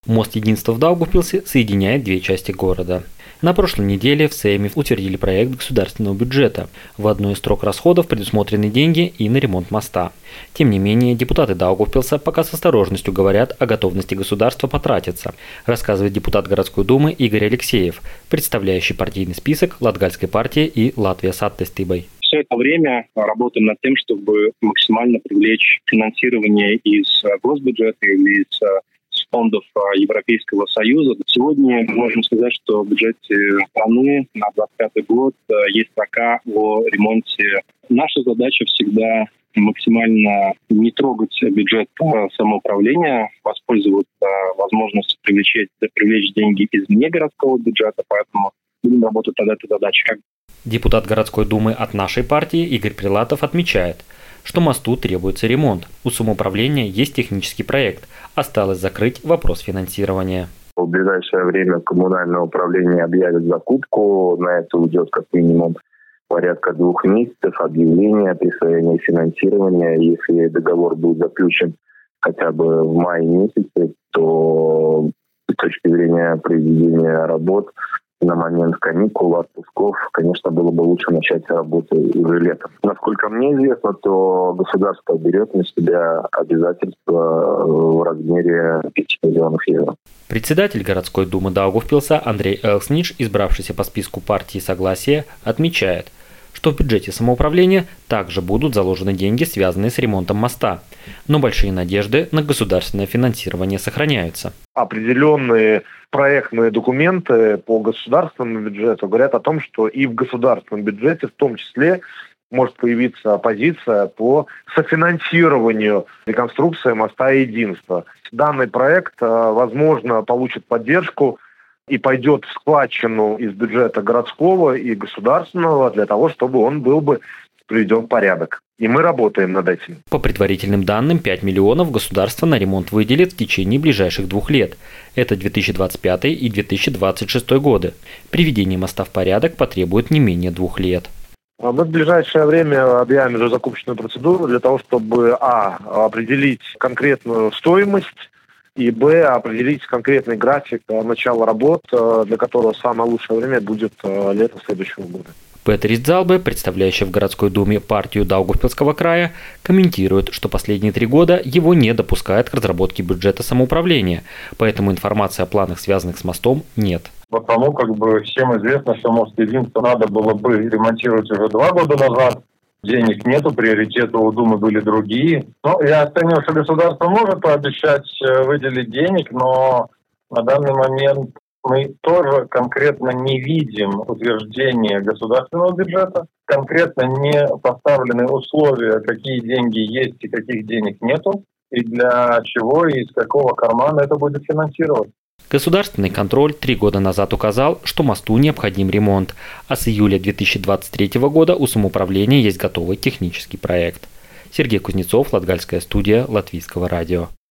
Мост Единства в Даугавпилсе соединяет две части города. На прошлой неделе в Сейме утвердили проект государственного бюджета. В одной из строк расходов предусмотрены деньги и на ремонт моста. Тем не менее, депутаты Даугавпилса пока с осторожностью говорят о готовности государства потратиться, рассказывает депутат городской думы Игорь Алексеев, представляющий партийный список Латгальской партии и Латвия с Аттестибой. Все это время работаем над тем, чтобы максимально привлечь финансирование из госбюджета или из фондов Европейского Союза. Сегодня можно сказать, что в бюджете страны на 2025 год есть строка о ремонте. Наша задача всегда максимально не трогать бюджет самоуправления, воспользоваться возможностью привлечь деньги из негородского бюджета, поэтому будем работать над этой задачей. Депутат городской думы от нашей партии Игорь Прилатов отмечает, что мосту требуется ремонт. У самоуправления есть технический проект. Осталось закрыть вопрос финансирования. В ближайшее время коммунальное управление объявит закупку. На это уйдет как минимум порядка 2 месяцев. Объявление, присвоение финансирования. Если договор будет заключен хотя бы в мае месяце, то с точки зрения проведения работ на момент каникул, отпусков, конечно, было бы лучше начать работу уже летом. Насколько мне известно, то государство берет на себя обязательства в размере 5 миллионов евро. Председатель городской думы Даугавпилса Андрей Элкснич, избравшийся по списку партии «Согласие», отмечает, что в бюджете самоуправления также будут заложены деньги, связанные с ремонтом моста. Но большие надежды на государственное финансирование сохраняются. Определенные проектные документы по государственному бюджету говорят о том, что и в государственном бюджете в том числе может появиться позиция по софинансированию реконструкции моста Единства. Данный проект, возможно, получит поддержку и пойдет в складчину из бюджета городского и государственного для того, чтобы он был бы приведен в порядок. И мы работаем над этим. По предварительным данным, 5 миллионов государство на ремонт выделит в течение ближайших 2 лет. Это 2025 и 2026 годы. Приведение моста в порядок потребует не менее 2 лет. Мы в ближайшее время объявим уже закупочную процедуру для того, чтобы определить конкретную стоимость, и определить конкретный график начала работ, для которого самое лучшее время будет лето следующего года. Петерис Дзалбе, представляющий в городской думе партию Даугавпилского края, комментирует, что последние 3 года его не допускают к разработке бюджета самоуправления, поэтому информации о планах, связанных с мостом, нет. Потому всем известно, что мост Единства надо было бы ремонтировать уже 2 года назад. Денег нету, приоритеты у Думы были другие. Я оцениваю, что государство может пообещать выделить денег, но на данный момент мы тоже конкретно не видим утверждения государственного бюджета, конкретно не поставлены условия, какие деньги есть и каких денег нету, и для чего и из какого кармана это будет финансировать. Государственный контроль 3 года назад указал, что мосту необходим ремонт, а с июля 2023 года у самоуправления есть готовый технический проект. Сергей Кузнецов, Латгальская студия Латвийского радио.